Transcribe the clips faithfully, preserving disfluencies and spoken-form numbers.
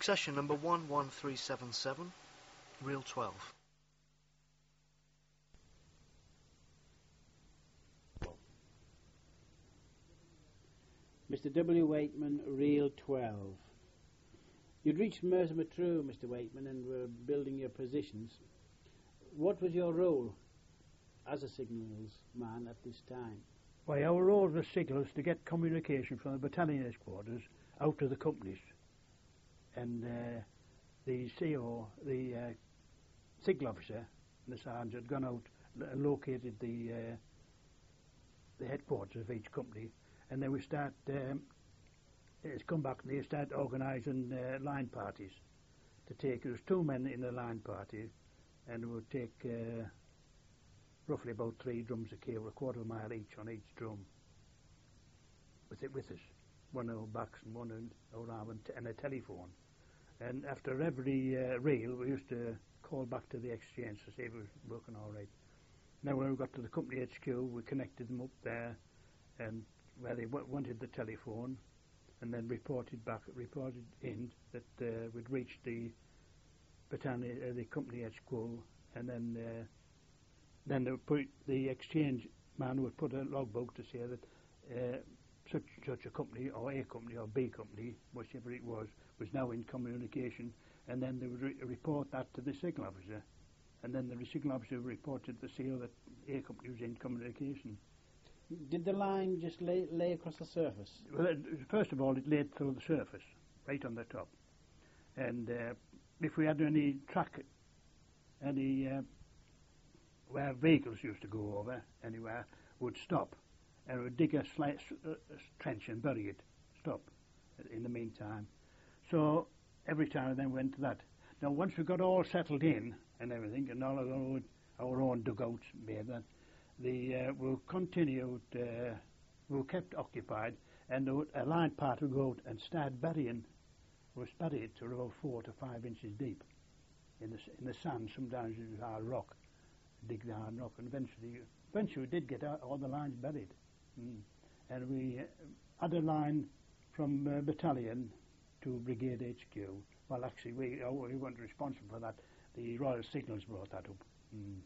Succession number one one three seven seven, reel twelve. Mister W. Wakeman, reel twelve. You'd reached Merthyr Tydfil, Mister Wakeman, and were building your positions. What was your role as a signals man at this time? Why, our role was signals to get communication from the battalion headquarters out to the companies. And uh, the C O, the uh, signal officer, and the sergeant had gone out and located the uh, the headquarters of each company, and then we start. Um, it's come back and they start organising uh, line parties to take. There was two men in the line party, and it would take uh, roughly about three drums of cable, a quarter of a mile each on each drum. With it with us, one on our backs and one on our arm, and, t and a telephone. And after every uh, reel, we used to call back to the exchange to see if it was working all right. Now when we got to the company H Q, we connected them up there, and where they w wanted the telephone, and then reported back, reported in that uh, we'd reached the battalion, uh, the company H Q, and then uh, then they would put, the exchange man would put a logbook to say that uh, such such a company, or A company, or B company, whichever it was, was now in communication, and then they would re report that to the signal officer, and then the signal officer reported to the C O that A company was in communication. Did the line just lay, lay across the surface? Well, it, first of all, it laid through the surface, right on the top, and uh, if we had any track, any uh, where vehicles used to go over anywhere, would stop, and would dig a, slight, uh, a trench and bury it, stop, in the meantime. So every time I then went to that. Now once we got all settled in and everything, and all of our own, our own dugouts made that, the uh, we'll continued, uh, we were kept occupied, and would, a line part would go out and start burying, was buried to about four to five inches deep in the in the sand. Sometimes it was hard rock, dig the hard rock, and eventually, eventually we did get out, all the lines buried, mm. and we uh, had a line from uh, battalion to Brigade H Q. Well, actually, we, oh, we weren't responsible for that. The Royal Signals brought that up. Mm.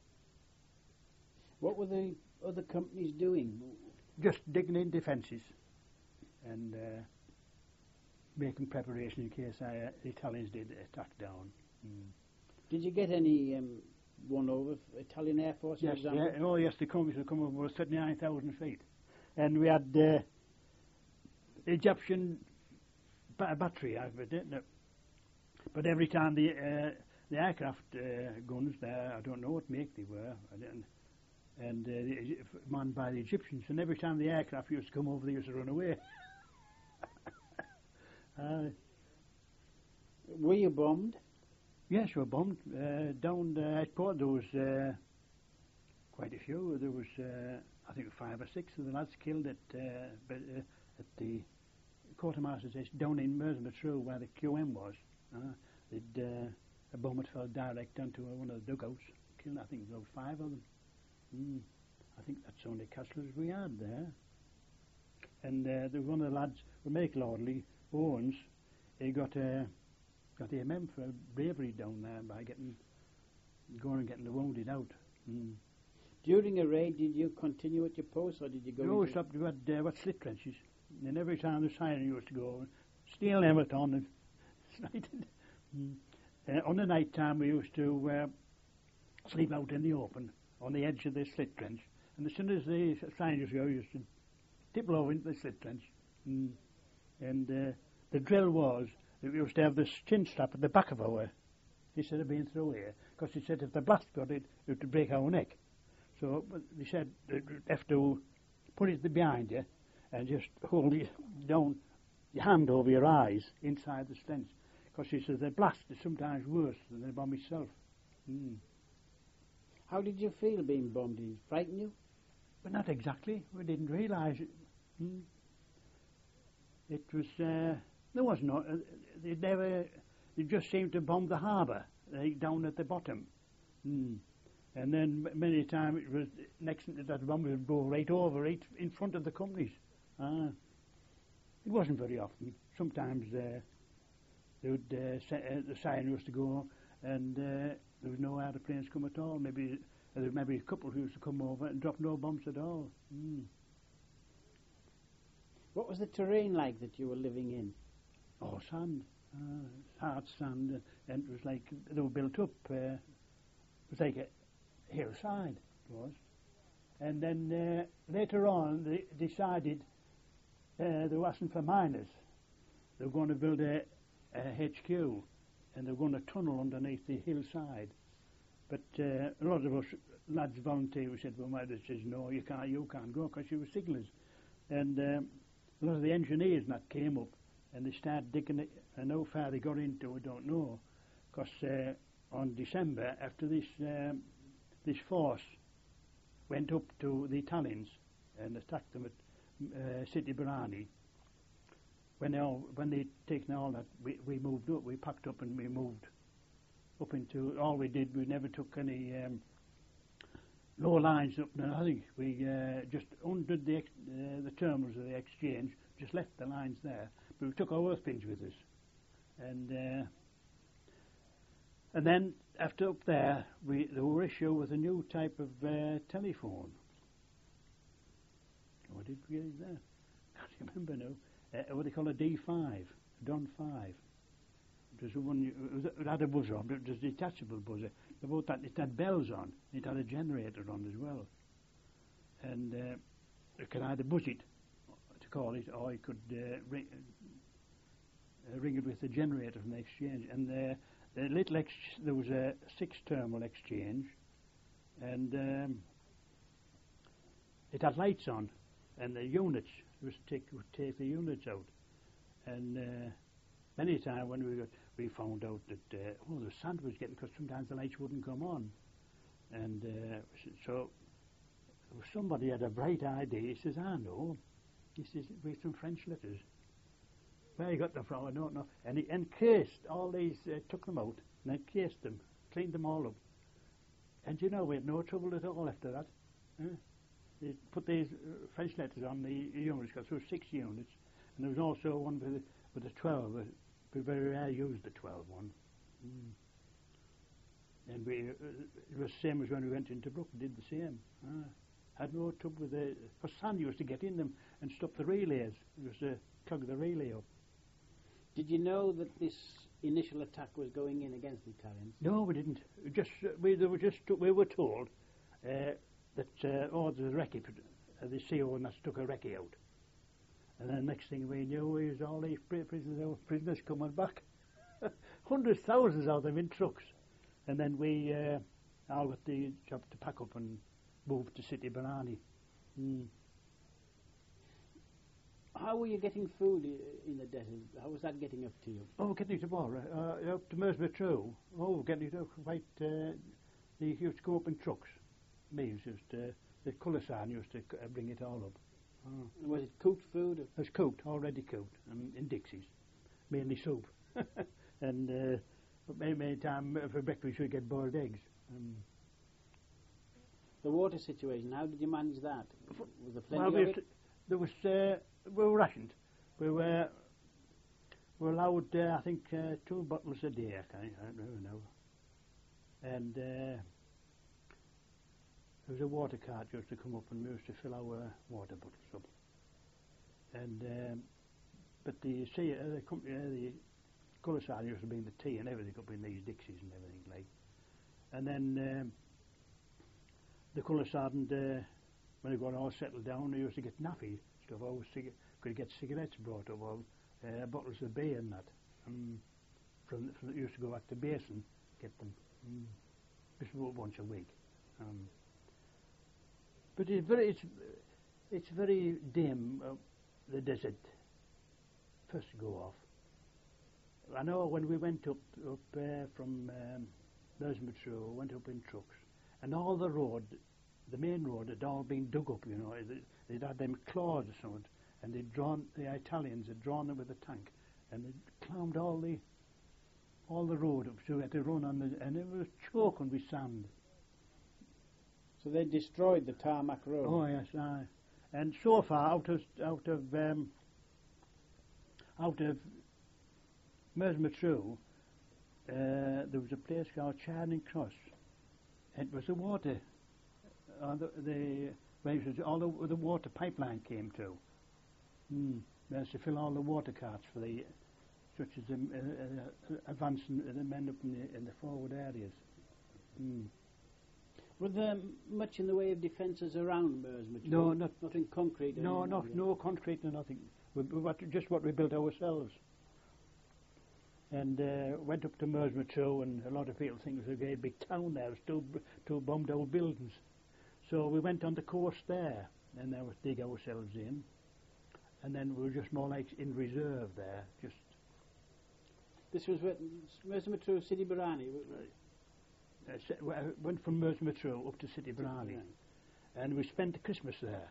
What were the other companies doing? Just digging in defences and uh, making preparation in case uh, the Italians did attack down. Mm. Did you get any um, one over Italian Air Force, yes, for example? Yeah, oh yes, the companies would come over, was thirty-nine thousand feet. And we had uh, Egyptian ba battery out of it, didn't it? But every time the uh, the aircraft uh, guns there, I don't know what make they were, I didn't, and uh, manned by the Egyptians, and every time the aircraft used to come over, they used to run away. uh, Were you bombed? Yes, we were bombed. Uh, down uh, at Port, there was uh, quite a few. There was, uh, I think, five or six of the lads killed at, uh, but, uh, at the quartermaster's station down in Merthyr Tydfil, where the Q M was. Uh, they'd, uh, a bomb had fell direct onto one of the dugouts, killed, I think, about five of them. Mm. I think that's the only casualties we had there. And uh, there was one of the lads, the medical orderly, Owens, he got a got the M M for bravery down there by getting going and getting the wounded out. Mm. During a raid, did you continue at your post, or did you go? We always stopped. We had uh, what slit trenches, and every time the siren used to go, steel helmet on and slighted. Mm. Uh, on the night time, we used to uh, sleep out in the open on the edge of the slit trench, and as soon as the siren used to go, we used to tipple over into the slit trench. Mm. And uh, the drill was that we used to have this chin strap at the back of our, instead of being through here, because he said if the blast got it, it would break our neck. So they said you have to put it behind you and just hold it down, your hand over your eyes inside the stench, because he said the blast is sometimes worse than the bomb itself. Mm. How did you feel being bombed? Did it frighten you? But not exactly. We didn't realise it. Mm. It was, uh, there was no, uh, they never, they just seemed to bomb the harbour, like down at the bottom. Mm. And then m many times it was, next that bomb would go right over, right in front of the companies. Uh, it wasn't very often. Sometimes uh, they would, uh, sa- uh, the siren used to go, and uh, there was no aeroplanes come at all. Maybe uh, there was maybe a couple who used to come over and drop no bombs at all. Mm. What was the terrain like that you were living in? Oh, sand, uh, hard sand, and it was like they were built up. Uh, it was like a hillside, it was. And then uh, later on, they decided uh, they wasn't for miners. They were going to build a, a H Q, and they were going to tunnel underneath the hillside. But uh, a lot of us lads volunteered. We said, well, my dad says, no, you can't, you can't go, because you were signallers. And um, a lot of the engineers and that came up, and they started digging it, and how far they got into, we don't know. Because uh, on December, after this um, this force went up to the Italians and attacked them at uh, Siti Barrani, when they all, when they taken all that, we, we moved up, we packed up and we moved up into, all we did, we never took any um, no lines up, nothing. We uh, just undid the, ex- uh, the terminals of the exchange, just left the lines there, but we took our earthpins with us. And uh, and then after up there, we they were issued with a new type of uh, telephone. What did we get there? Can't remember now. Uh, what they call a D five, Don five. It was one. You, it, was, it had a buzzer on, but it was a detachable buzzer. About that, it had bells on. It had a generator on as well. And uh, you could either buzz it to call it, or you could uh, ring, uh, ring it with the generator from the exchange. And uh, the little ex- there was a six-terminal exchange, and um, it had lights on, and the units was take would take the units out. And uh, many times when we got, we found out that uh, oh, the sand was getting, because sometimes the lights wouldn't come on, and uh, so somebody had a bright idea. He says, "I know." He says, "With some French letters." Where he got them from, I don't know. And he encased all these, uh, took them out and encased them, cleaned them all up. And you know, we had no trouble at all after that. Uh, they put these uh, French letters on the units, because there were six units, and there was also one with a, with a twelve. Uh, we very rarely used the twelve one. Mm. And we, uh, it was the same as when we went into Brook, we did the same. Ah. Had no trouble with the, for sand used to get in them and stop the relays. It was to clog the relay up. Did you know that this initial attack was going in against the Italians? No, we didn't. We just uh, we they were just we were told uh, that uh, oh, there's a recce, uh, the C O and that's took a recce out, and then next thing we knew was all these prisoners prisoners coming back, hundreds thousands of them in trucks, and then we uh, all got the job to pack up and move to Siti Barrani. Mm. How were you getting food i- in the desert? How was that getting up to you? Oh, getting to Bora, uh, up to Mersma True. Oh, getting to quite. Uh, they used to go up in trucks. Meals used to, the colour sign used to uh, bring it all up. Oh. And was it cooked food? It was cooked, already cooked, um, in Dixies, mainly soup. And uh, but many, many times for breakfast we get boiled eggs. Um, The water situation, how did you manage that? Was there plenty well, of we it? used to- there was uh, we were rationed. We were we were allowed, uh, I think, uh, two bottles a day. I, can't, I don't really know. And uh, there was a water cart used to come up, and we used to fill our water bottles up. And um, but the sea, uh, the company, uh, the colour side used to bring the tea and everything up in these Dixies and everything like. And then um, the colour sergeant, uh, when they got all settled down, they used to get naffy stuff. Always cig- could get cigarettes brought up, or uh, bottles of beer and that. Um, from, from used to go back to Basin, get them. Mm. Just about once a week. Um, but it's very, it's, it's very dim. Uh, the desert first to go off. I know when we went up up uh, from um, Mersma went up in trucks, and all the road, the main road, had all been dug up. You know, They- they'd had them claws or something, and they'd drawn the Italians had drawn them with a tank, and they'd climbed all the all the road up, so we had to run on the, and it was choking with sand. So they destroyed the tarmac road. Oh yes, aye. And so far out of out of um, out of Merseymatru, uh, there was a place called Charing Cross. It was the water, uh, the, the where it was all the, the water pipeline came to. Mm. There's to fill all the water carts for the, such as the uh, uh, advancing the men up in the, in the forward areas. Mm. Was there much in the way of defences around Merseymatru? No, not nothing concrete. No, anything not like no concrete, no nothing. We, we, what, just what we built ourselves. And uh, went up to Merseymatru, and a lot of people think it was a great big town there. It was two, two bombed old buildings. So we went on the coast there, and there was dig ourselves in. And then we were just more like in reserve there. Just This was what, Merseymatru, Sidi Barani? uh, se- w- uh, went from Merseymatru up to Sidi Barani, and we spent the Christmas there.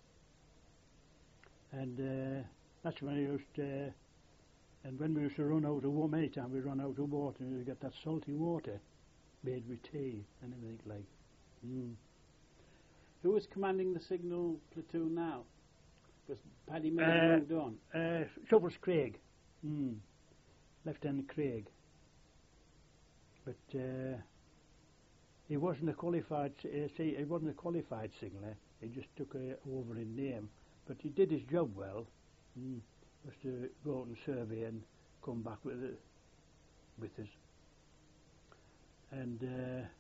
And uh, that's when we used to, and when we used to run out of water, many times we run out of water, and we get that salty water made with tea and everything like. Mm. Who was commanding the signal platoon now? Because Paddy Mills Uh, moved on. Uh, Shovels Craig, mm. Lieutenant Craig. But uh, he wasn't a qualified. Uh, see, he wasn't a qualified signaller. He just took uh, over in name. But he did his job well. Mm. Was to go out and survey and come back with it, with us. And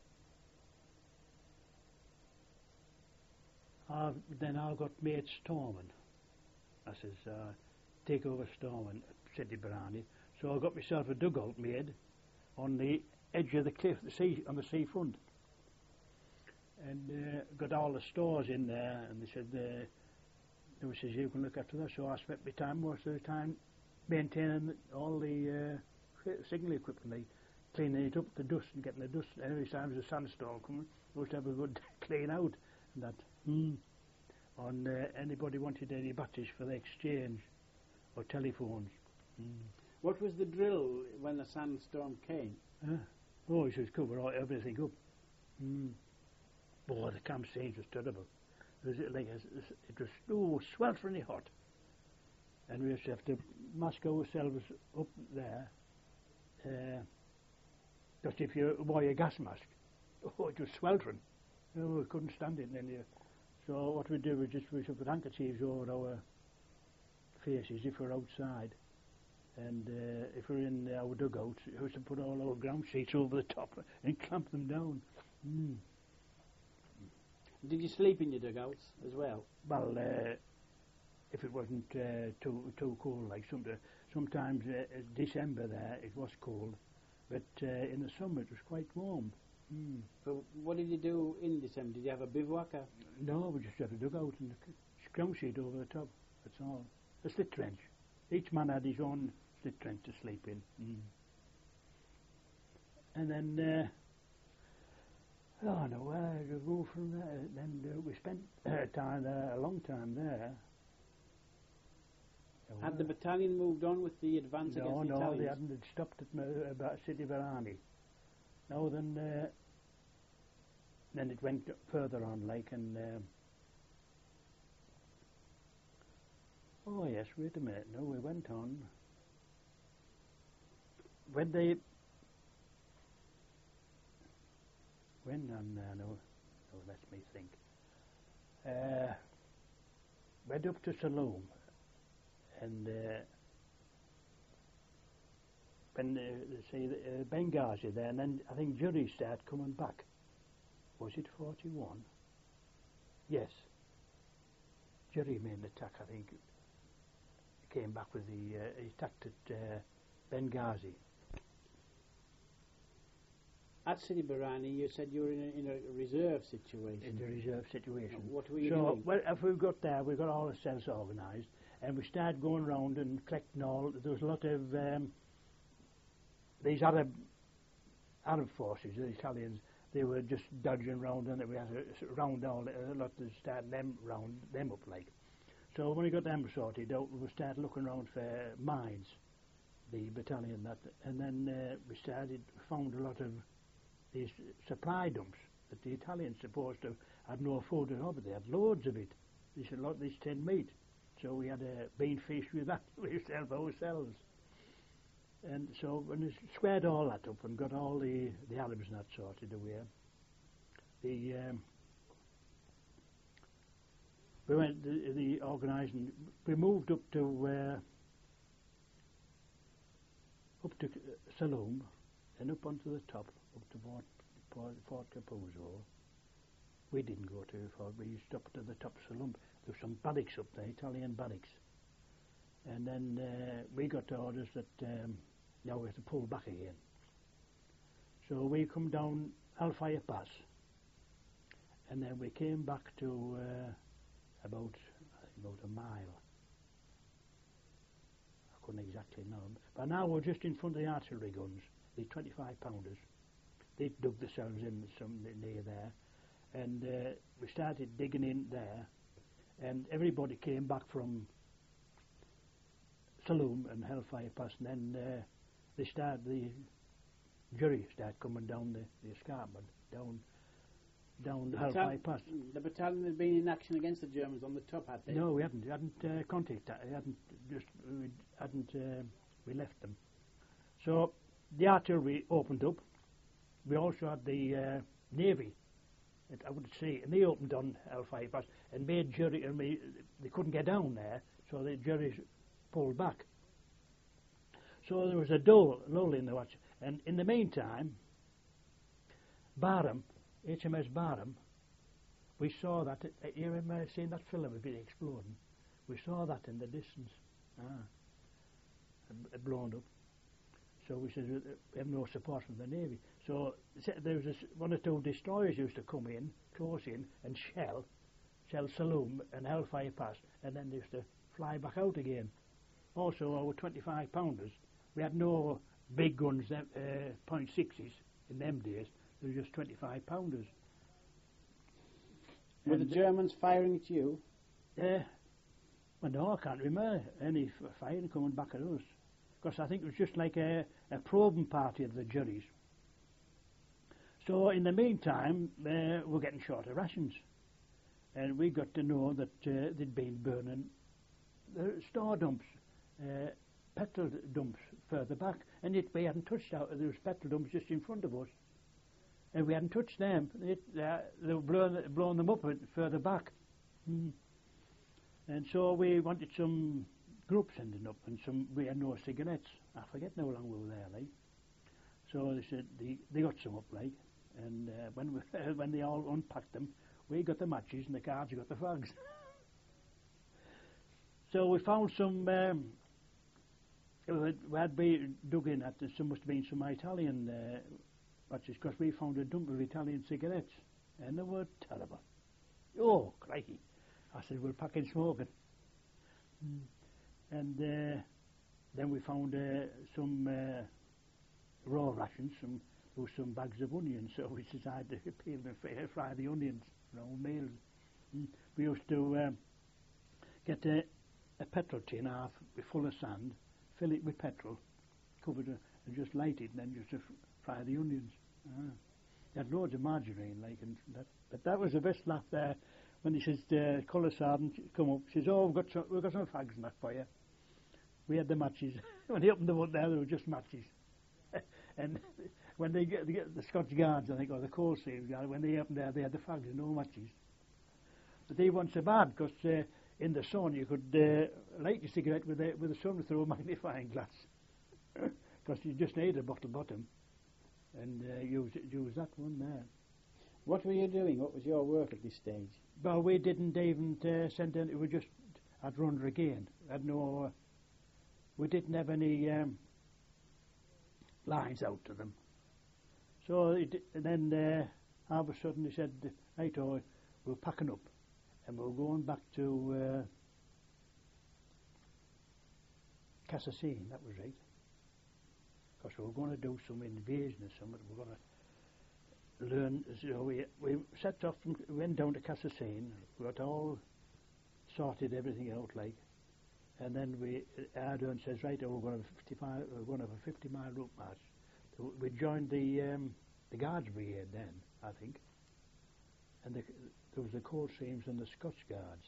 uh, I, then I got made Storman. I says, uh, take over Storman at Sidi Barani. So I got myself a dugout made on the edge of the cliff, the sea, on the seafront. And uh, got all the stores in there, and they said, uh, they says, you can look after that. So I spent my time, most of the time, maintaining all the uh, signal equipment, like cleaning it up, the dust, and getting the dust. Every time there's a sandstorm coming, we used to have a good clean out, and that. Mm. On uh, anybody wanted any batteries for the exchange or telephones. Mm. What was the drill when the sandstorm came? Uh, oh, he says cover all, everything up. Mm. Oh, the camp scenes was terrible. It was like a, it was oh, sweltering hot, and we used to have to mask ourselves up there. Uh, just if you wore your gas mask, oh, it was sweltering. Oh, we couldn't stand it. And then you, so what we do was just we should put handkerchiefs over our faces if we're outside, and uh, if we're in our dugouts, we used to put all our ground sheets over the top and clamp them down. Mm. Did you sleep in your dugouts as well? Well, uh, if it wasn't uh, too too cold, like some, uh, sometimes uh, December there it was cold, but uh, in the summer it was quite warm. Mm. So what did you do in December? Did you have a bivouac? Or? No, we just had a dugout and a ground sheet over the top. That's all. A slit trench. Each man had his own slit trench to sleep in. Mm. And then. Uh, Oh no, where to go from there? Then uh, we spent uh, time there, a long time there. Had the battalion moved on with the advance no, against the no, Italians? they hadn't. They'd stopped at uh, about Sidi Barani. No, then uh, then it went further on, like, and um, oh yes, wait a minute. No, we went on when they. When on, uh, no, no, let me think. Uh, went up to Saloom, and uh, when uh, say uh, Benghazi there, and then I think Jury started coming back. Was it forty-one? Yes. Jury made an attack. I think came back with the uh, he attacked at uh, Benghazi. At Sidi Barani, you said you were in a, in a reserve situation. In a reserve situation. What were you so, doing? well, if we got there, we got all ourselves organised, and we started going round and collecting all. There was a lot of um, these Arab Arab forces, the Italians. They were just dodging round, and we had to round all a lot to start them round them up like. So when we got them sorted out, we started looking around for mines, the battalion that, and then uh, we started found a lot of these supply dumps that the Italians supposed to had no food at all, but they had loads of it. They said, lot this tinned meat. So we had a bean feast with that. We used to help ourselves. And so when we squared all that up and got all the, the Arabs and that sorted away, the um, we went the, the organising. We moved up to uh, up to Saloom and up onto the top, up to Fort, Fort, Fort Capuzzo. We didn't go too far. We stopped at the top of Saloom. There were some barracks up there, Italian barracks. And then uh, we got orders that um, now we have to pull back again. So we come down Hellfire Pass, and then we came back to uh, about about a mile. I couldn't exactly know. But now we're just in front of the artillery guns, the twenty-five pounders. They dug themselves in some near there, and uh, we started digging in there, and everybody came back from Saloom and Hellfire Pass, and then uh, they started, the jury started coming down the, the escarpment, down down the Hellfire Pass. The battalion had been in action against the Germans on the top, had they? No, we hadn't. We hadn't uh, contacted that. We hadn't just, we hadn't, uh, we left them. So the artillery opened up. We also had the uh, Navy, it, I would say, and they opened on Hellfire Pass and made jury, and we, they couldn't get down there, so the juries pulled back. So there was a dull, lull in the watch. And in the meantime, Barham, H M S Barham, we saw that, uh, you remember seeing that film of it exploding? We saw that in the distance, ah, it blown up. So we said, we have no support from the Navy. So there was this, one or two destroyers used to come in, close in, and shell, shell Saloom and Hellfire Pass, and then they used to fly back out again. Also, our twenty-five pounders, we had no big guns, uh, point sixes in them days. They were just twenty-five pounders. Were the Germans firing at you? Uh, well, no, I can't remember any f- firing coming back at us. Because I think it was just like a, a probing party of the juries. So in the meantime, uh, we're getting short of rations. And we got to know that uh, they'd been burning the store dumps, uh, petrol dumps further back. And yet we hadn't touched out. There was petrol dumps just in front of us. And we hadn't touched them. It, uh, they were blowing, blowing them up further back. Mm. And so we wanted some groups ending up, and some we had no cigarettes. I forget how long we were there, like. So they said they, they got some up, like, and uh, when we, when they all unpacked them, we got the matches and the cards got the fags. So we found some. Um, we had been dug in at there must have been some Italian uh, matches, because we found a dump of Italian cigarettes, and they were terrible. Oh, crikey! I said we'll pack in smoking. Mm. And uh, then we found uh, some uh, raw rations, some with some bags of onions. So we decided to peel and fry, fry the onions, you know, meals. Mm. We used to um, get a, a petrol tin half full of sand, fill it with petrol, cover it, and just light it, and then just to f- fry the onions. Ah. They had loads of margarine, like, and that. But that was the best laugh there when he says, uh, "Colour sergeant, come up." He says, "Oh, we've got some, we've got some fags and that for you." We had the matches. When he opened the one there, there were just matches. And when they get, they get the Scotch Guards, I think, or the Coalsaves Guard, when they opened there, they had the fags and no matches. But they weren't so bad, because uh, in the sun you could uh, light your cigarette with a, with a sun through a magnifying glass. Because you just need a bottle bottom, and uh, use, use that one there. What were you doing? What was your work at this stage? Well, we didn't even uh, send any, we just had run again. Had no... Uh, We didn't have any um, lines out to them. So it, and then uh, all of a sudden he said, "Right, oh, we're packing up and we're going back to uh, Cassassine." That was right. Because we were going to do some invasion or something. We were going to learn. So we we set off and went down to Cassassine. We got all sorted, everything out, like. And then we, Ardern says, "Right, oh, we're going to have a fifty-five, we're going to have a fifty mile route march." So we joined the um, the Guards Brigade then, I think. And the, there was the Coalsaves and the Scotch Guards.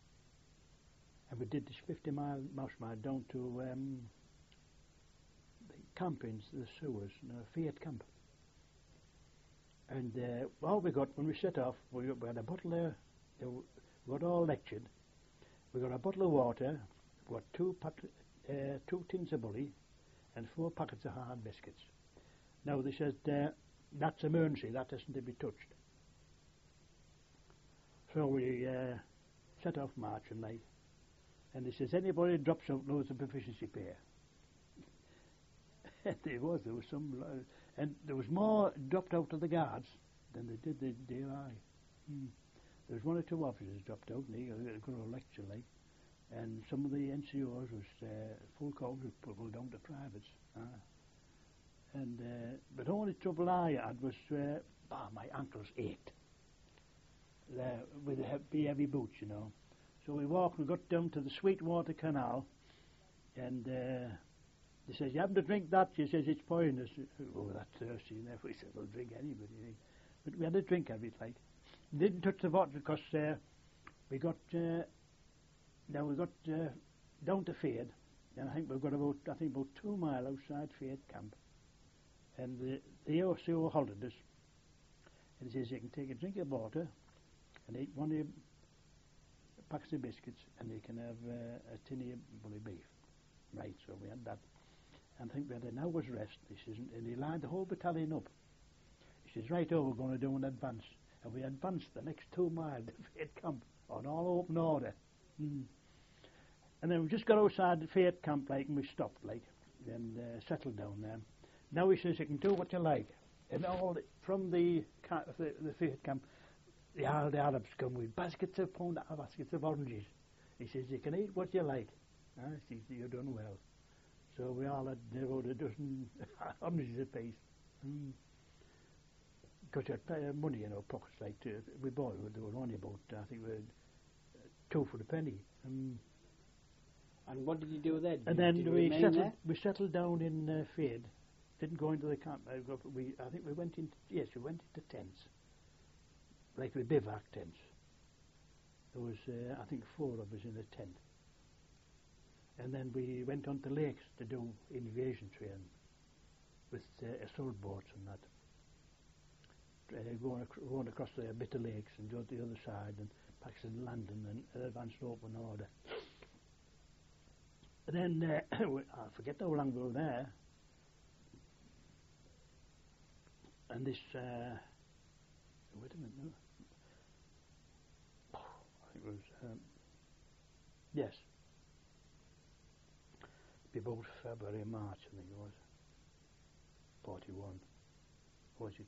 And we did this fifty mile march march down to um, camp in the sewers, you know, a Fiat camp. And uh, all we got when we set off, we, we had a bottle of, uh, we got all lectured. We got a bottle of water, we got two, pat, uh, two tins of bully, and four packets of hard biscuits. Now they said uh, that's emergency, that isn't to be touched. So we uh, set off marching like, and he says anybody drops out knows the proficiency pay. And there was, there was some, uh, and there was more dropped out of the guards than they did the D I. Hmm. There was one or two officers dropped out, and they got a good old lecture like, and some of the N C Os was uh, full course was pulled down to privates. Ah. And uh, but the only trouble I had was, uh, ah, my ankles ached. Uh, with the heavy, heavy boots, you know. So we walked and got down to the Sweetwater Canal, and uh, they says, you haven't to drink that. She says, it's poisonous. Oh, that's thirsty enough. We said, we'll drink anybody. But we had a drink of it, like. Didn't touch the water because uh, we got, uh, now we got uh, down to Fade, and I think we've got about, I think about two mile outside Fade camp. And the, the O C O halted us, and he says, you can take a drink of water, and eat one of your packs of biscuits, and you can have uh, a tin of bully beef. Right, so we had that. And I think we had an hour's rest, he says, and he lined the whole battalion up. He says, right, oh, we're going to do an advance. And we advanced the next two miles to Fate camp on all open order. Mm. And then we just got outside the Fate camp, like, and we stopped, like, and uh, settled down there. Now he says, you can do what you like. And all the, from the, the, the Fate camp, the, the Arabs come with baskets of pound, baskets of oranges. He says, you can eat what you like. Ah, he says, you're done well. So we all had about a dozen oranges apiece. Mm. Because you had uh, money in our pockets, like, to, we bought it, they were only about, I think, we had, uh, two for the penny. Um, and what did you do then? And did, then did we settled, there? we settled down in uh, Fade. Didn't go into the camp. I, got, we, I think we went into, yes, we went into tents. Like we bivouac tents. There was, uh, I think, four of us in a tent. And then we went on to lakes to do invasion training with uh, assault boats and that. Uh, going, ac- going across the Bitter Lakes and go to the other side and Paxton Landing and uh, advanced open order. And then, uh, I forget how long we were there. And this, uh, wait a minute, no. I think it was, um, yes. Be about February, March, I think it was. forty-one. Was it?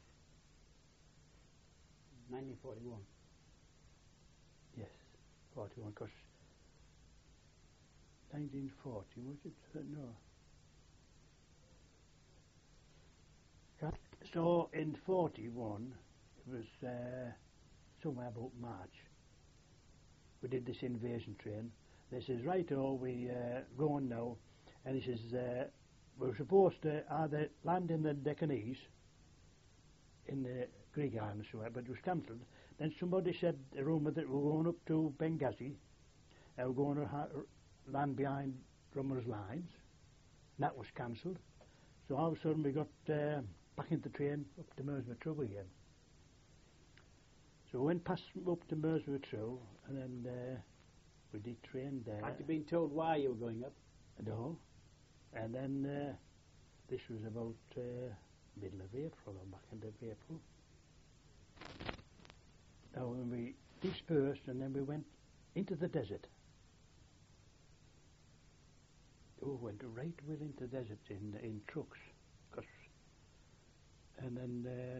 nineteen forty-one. Yes, forty-one, because nineteen forty, was it? Uh, no. So in forty-one, it was uh, somewhere about March, we did this invasion train. They says, right, oh, we uh, going now, and he says, uh, we were supposed to either land in the Deccanese, in the Greek Islands, but it was cancelled. Then somebody said, a rumour that we were going up to Benghazi, and we we're going to ha- land behind Drummer's lines. That was cancelled. So all of a sudden we got uh, back into the train up to Merseyrath again. So we went past up to Merseyrath, and then uh, we did train there. Had you been told why you were going up? No. And then uh, this was about uh, middle of April, or back end of April. Now when we dispersed, and then we went into the desert. We went right within the desert in in trucks, 'cause and then uh,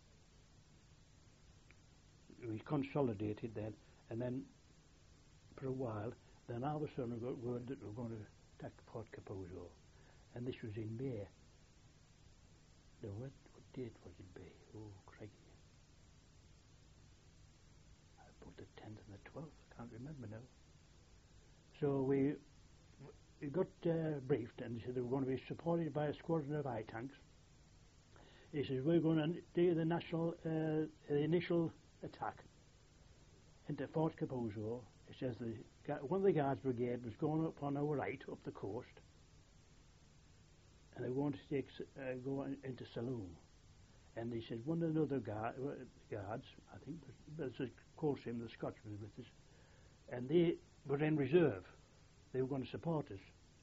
we consolidated then, and then for a while, then all of a sudden we got word that we were going to attack Fort Capuzzo, and this was in May. No, what, what date was it, May? Oh, crikey. About the tenth and the twelfth, I can't remember now. So we we got uh, briefed, and they said they were going to be supported by a squadron of I tanks. He says, we're going to do the national, uh, the initial attack into Fort Capuzzo. It says the, one of the Guards Brigade was going up on our right, up the coast, and they wanted to take, s- uh, go in- into saloon. And he said one of the other guard, guards, I think, there's a close him, the Scotch was with us, and they were in reserve. They were going to support us.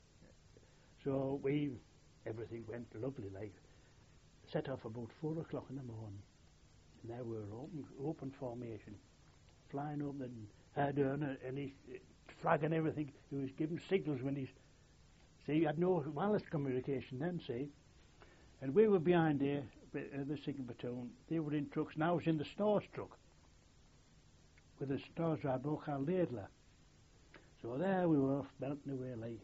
So we, everything went lovely, like, set off about four o'clock in the morning, and there we were open, open formation, flying up, and Ardern and his uh, flag and everything. He was giving signals when he's, see, he had no wireless communication then, see, and we were behind there, uh, the signal platoon. They were in trucks, and I was in the stores truck with the stores driver, called Laidler. So there we were, belting away like,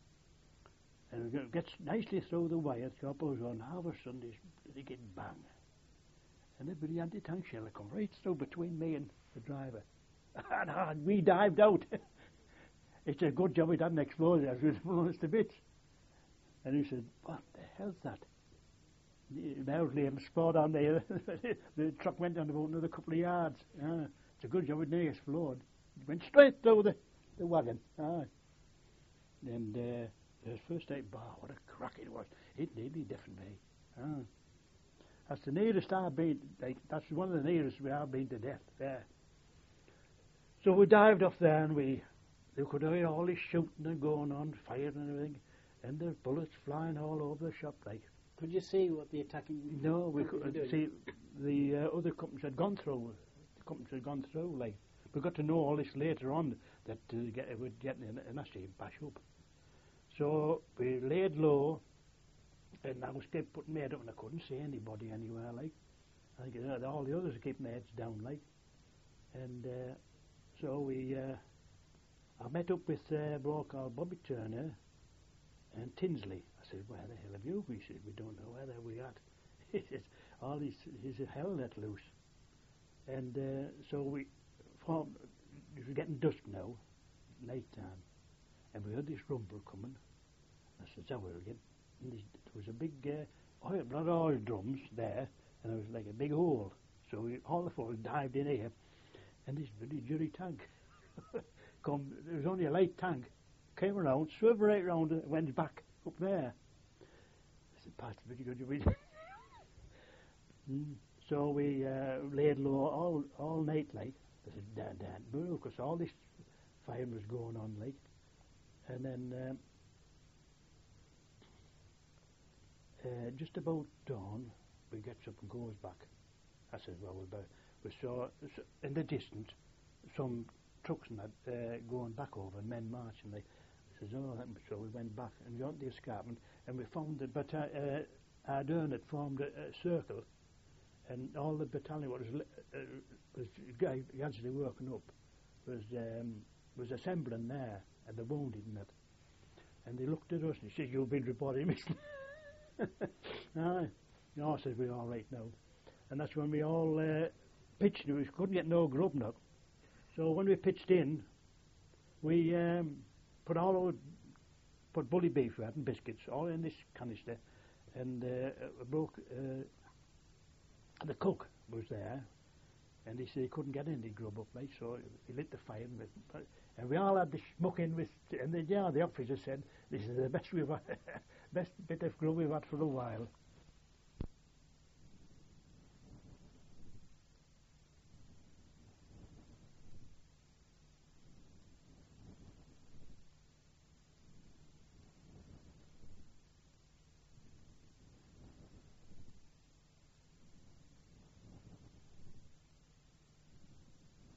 and we get nicely through the wire, the was on, all of a sudden this bloody get bang. And the bloody anti-tank shell come right through between me and the driver. And, and we dived out. It's a good job it hadn't exploded, as we'd blown us to bits. And he said, what the hell's that? Now Liam spawed on there. The truck went on about another couple of yards. Ah, it's a good job it didn't explode. It went straight through the, the wagon. Ah. And uh, the first day, bah, what a crack it was. It nearly deafened me. Ah. That's the nearest I've been, like, that's one of the nearest we have been to death there. So we dived off there, and we, we could hear all this shooting and going on, firing and everything, and the bullets flying all over the shop, like. Could you see what the attacking... No, we companies could were doing? see the uh, other companies had gone through. The companies had gone through. Like we got to know all this later on that uh, get, it would get in and actually bash up. So we laid low, and I was kept putting my head up, and I couldn't see anybody anywhere. Like I think uh, all the others kept their heads down. Like, and uh, so we, uh, I met up with uh, a bloke called Bobby Turner and Tinsley. I said, where the hell have you? He said, we don't know where the hell we at. He said, all this is a hell let loose. And uh, so we formed, it was getting dusk now, night time, and we heard this rumble coming. I said, so we're again. And this, there was a big, uh, oil, blood oil drums there, and there was like a big hole. So we, all the folks dived in here, and this bloody jury tank come, there was only a light tank, came around, swerved right round, and went back up there. I said, Pastor, pretty good, you read. mm. So we uh, laid low all all night, like. I said, Dan, Dan, move, because all this fire was going on, like. And then um, uh, just about dawn, we gets up and goes back. I said, well, we, better, we saw in the distance some trucks and that uh, going back over, and men marching, like. I said, oh, so we went back and got the escarpment, and we found that, but uh, uh, Ardern had formed a, a circle, and all the battalion what was uh, was gradually working up was um, was assembling there, and the wounded and that. And they looked at us and he said, "You've been reported missing." Aye, no, I said, we're all right now. And that's when we all uh, pitched. We couldn't get no grub now. So when we pitched in, we um, put all our put bully beef we had and biscuits all in this canister, and uh, broke. Uh, The cook was there, and he said he couldn't get any grub up, like, so he lit the fire, and, we, and we all had the smoke in with, and the, yeah, the officer said, this is the best we've had, best bit of grub we've had for a while.